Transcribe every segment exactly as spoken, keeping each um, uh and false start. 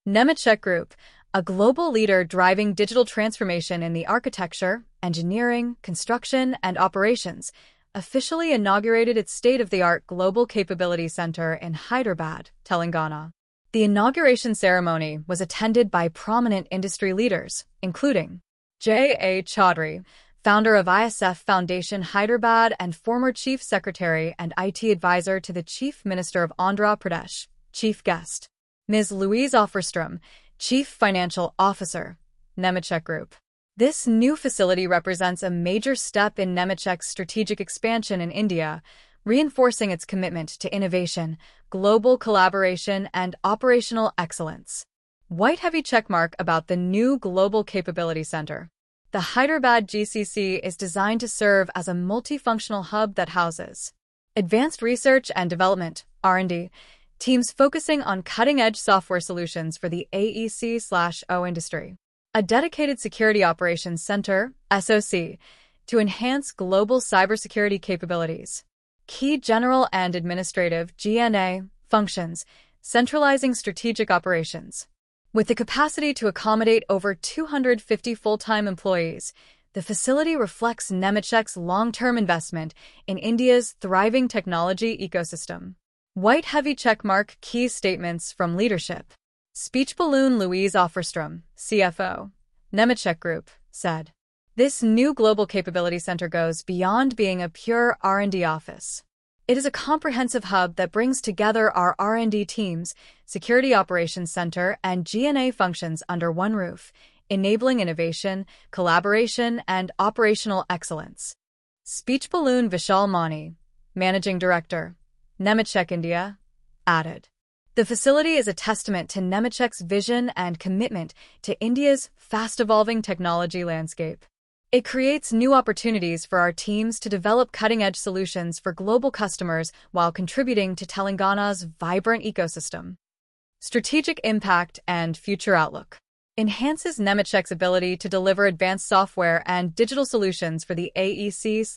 Nemetschek Group, a global leader driving digital transformation in the architecture, engineering, construction, and operations, officially inaugurated its state-of-the-art Global Capability Center in Hyderabad, Telangana. The inauguration ceremony was attended by prominent industry leaders, including J A Chaudhry, founder of I S F Foundation Hyderabad and former Chief Secretary and I T Advisor to the Chief Minister of Andhra Pradesh. Chief guest, Miz Louise Offerstrom, Chief Financial Officer, Nemetschek Group. This new facility represents a major step in Nemetschek's strategic expansion in India, reinforcing its commitment to innovation, global collaboration, and operational excellence. White heavy checkmark about the new Global Capability Center. The Hyderabad G C C is designed to serve as a multifunctional hub that houses advanced research and development, R and D, teams focusing on cutting-edge software solutions for the A E C/O industry. A dedicated Security Operations Center, S O C, to enhance global cybersecurity capabilities. Key general and administrative G N A functions, centralizing strategic operations. With the capacity to accommodate over two hundred fifty full-time employees, the facility reflects Nemetschek's long-term investment in India's thriving technology ecosystem. White heavy checkmark key statements from leadership. Speech balloon Louise Offerstrom, C F O, Nemetschek Group, said, "This new Global Capability Center goes beyond being a pure R and D office. It is a comprehensive hub that brings together our R and D teams, Security Operations Center, and G N A functions under one roof, enabling innovation, collaboration, and operational excellence." Speech balloon Vishal Mani, Managing Director, Nemetschek India, added, "The facility is a testament to Nemetschek's vision and commitment to India's fast-evolving technology landscape. It creates new opportunities for our teams to develop cutting-edge solutions for global customers while contributing to Telangana's vibrant ecosystem." Strategic impact and future outlook. Enhances Nemetschek's ability to deliver advanced software and digital solutions for the A E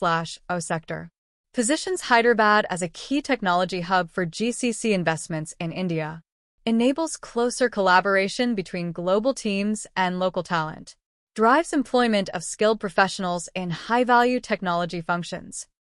C/O sector. Positions Hyderabad as a key technology hub for G C C investments in India. Enables closer collaboration between global teams and local talent. Drives employment of skilled professionals in high-value technology functions.